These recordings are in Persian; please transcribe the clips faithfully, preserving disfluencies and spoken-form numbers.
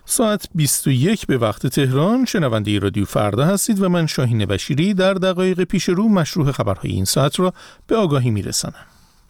ساعت بیست و یک به وقت تهران. شنونده رادیو فردا هستید و من شاهین بشیری در دقایق پیش رو مشروع خبرهای این ساعت را به آگاهی میرسانم.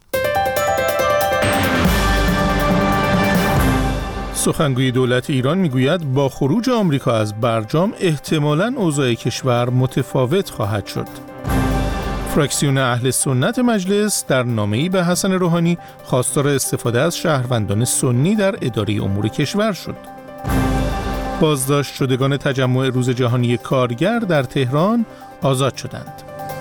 سخنگوی دولت ایران میگوید با خروج آمریکا از برجام احتمالاً اوضاع کشور متفاوت خواهد شد. فراکسیون اهل سنت مجلس در نامه‌ای به حسن روحانی خواستار استفاده از شهروندان سنی در اداره امور کشور شد. بازداشت شدگان تجمع روز جهانی کارگر در تهران آزاد شدند.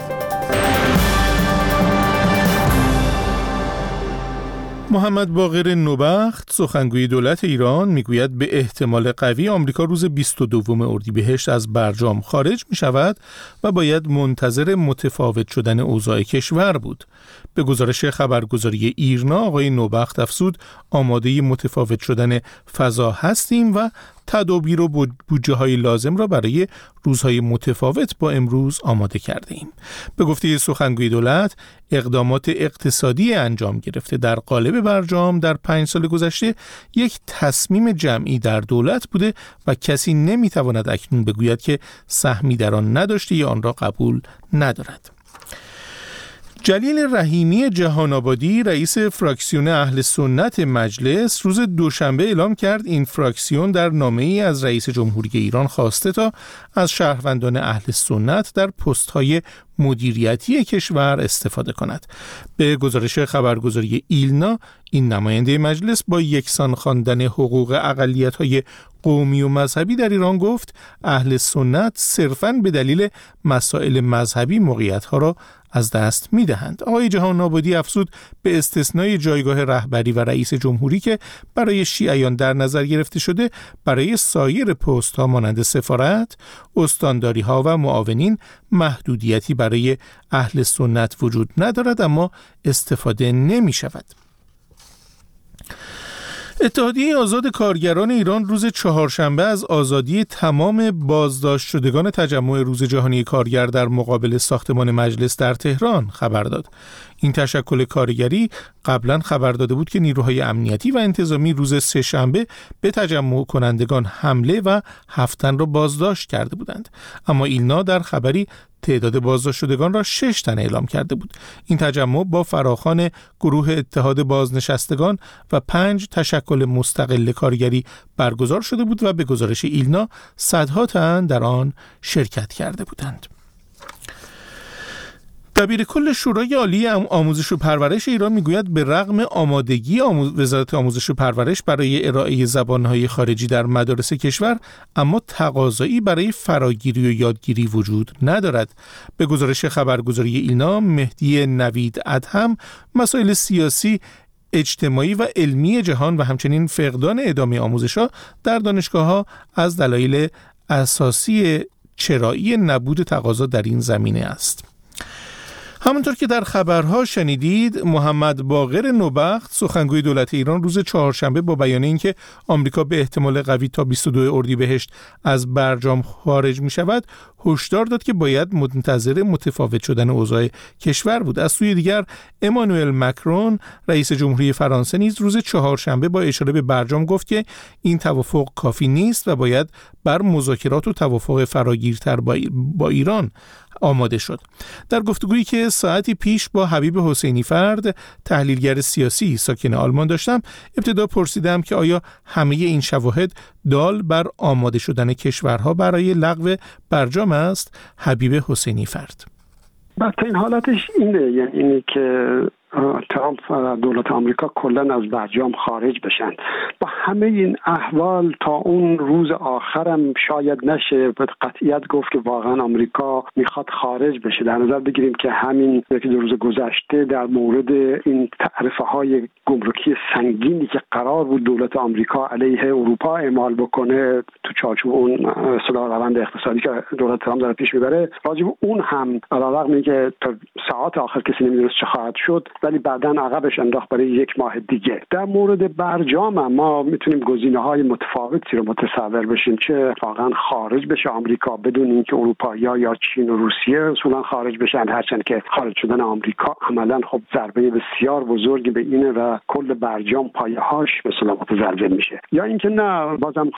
محمد باقر نوبخت سخنگوی دولت ایران میگوید به احتمال قوی آمریکا روز بیست و دوم اردیبهشت از برجام خارج می شود و باید منتظر متفاوت شدن اوضاع کشور بود. به گزارش خبرگزاری ایرنا آقای نوبخت افزود آماده متفاوت شدن فضا هستیم و تدابیر و بودجه های لازم را برای روزهای متفاوت با امروز آماده کرده ایم. به گفته سخنگوی دولت اقدامات اقتصادی انجام گرفته در قالب برجام در پنج سال گذشته یک تصمیم جمعی در دولت بوده و کسی نمیتواند اکنون بگوید که سهمی در آن نداشته یا آن را قبول ندارد. جلیل رحیمی جهان‌آبادی رئیس فراکسیون اهل سنت مجلس روز دوشنبه اعلام کرد این فراکسیون در نامه‌ای از رئیس جمهوری ایران خواسته تا از شهروندان اهل سنت در پست‌های مدیریتی کشور استفاده کند. به گزارش خبرگزاری ایلنا این نماینده مجلس با یکسان خواندن حقوق اقلیت‌های قومی و مذهبی در ایران گفت اهل سنت صرفاً به دلیل مسائل مذهبی موقعیت‌ها را از دست می‌دهند. آقای جهان‌آبادی افزود به استثنای جایگاه رهبری و رئیس جمهوری که برای شیعیان در نظر گرفته شده، برای سایر پست‌ها مانند سفارت، استانداری‌ها و معاونین محدودیتی برای اهل سنت وجود ندارد اما استفاده نمی‌شود. اتحادیه آزاد کارگران ایران روز چهارشنبه از آزادی تمام بازداشت شدگان تجمع روز جهانی کارگر در مقابل ساختمان مجلس در تهران خبر داد. این تشکل کارگری قبلا خبر داده بود که نیروهای امنیتی و انتظامی روز سه‌شنبه به تجمع کنندگان حمله و هفت تن را بازداشت کرده بودند. اما ایلنا در خبری تعداد بازداشت شدگان را شش تن اعلام کرده بود. این تجمع با فراخوان گروه اتحاد بازنشستگان و پنج تشکل مستقل کارگری برگزار شده بود و به گزارش ایلنا صدها تن در آن شرکت کرده بودند. دبیر کل شورای عالی آموزش و پرورش ایران میگوید به رغم آمادگی آموز... وزارت آموزش و پرورش برای ارائه زبانهای خارجی در مدارس کشور، اما تقاضایی برای فراگیری و یادگیری وجود ندارد. به گزارش خبرگزاری ایلنا مهدی نوید ادهم مسائل سیاسی، اجتماعی و علمی جهان و همچنین فقدان ادامه آموزش‌ها در دانشگاه‌ها از دلایل اساسی چرایی نبود تقاضا در این زمینه است. همونطور که در خبرها شنیدید، محمد باقر نوبخت سخنگوی دولت ایران روز چهارشنبه با بیان اینکه آمریکا به احتمال قوی تا بیست و دوم اردیبهشت از برجام خارج می شود هشدار داد که باید منتظر متفاوت شدن اوضاع کشور بود. از سوی دیگر امانوئل مکرون رئیس جمهوری فرانسه نیز روز چهارشنبه با اشاره به برجام گفت که این توافق کافی نیست و باید بر مذاکرات و توافق فراگیرتر با ایران آماده شد. در گفتگویی که ساعتی پیش با حبیب حسینی فرد تحلیلگر سیاسی ساکن آلمان داشتم، ابتدا پرسیدم که آیا همه این شواهد دال بر آماده شدن کشورها برای لغو برجام است؟ حبیب حسینی فرد: بدترین حالتش اینه، یعنی اینی که ترامپ و دولت آمریکا کلا از برجام خارج بشن. با همه این احوال تا اون روز آخرم شاید نشه به قطعیت گفت که واقعا آمریکا میخواد خارج بشه. در نظر بگیریم که همین یکی دو روز گذشته در مورد این تعرفه های گمرکی سنگینی که قرار بود دولت آمریکا علیه اروپا اعمال بکنه تو چارچوب اون اصطلاح روند اقتصادی که دولت ترامپ داره پیش میبره، راجع به اون هم علاوه بر که تا ساعات آخر کسی نمیدونست چه خواهد شد، ولی بعداً عقبش انداخت برای یک ماه دیگه. در مورد برجام ما میتونیم گزینه‌های متفاوتی رو متصور بشیم، چه واقعا خارج بشه آمریکا بدون اینکه اروپایی‌ها یا چین و روسیه اصولا خارج بشن، هرچند که خارج شدن آمریکا عملاً خب ضربه بسیار بزرگی به اینه و کل برجام پایه‌هاش مثلا متزلزل میشه، یا اینکه نه بازم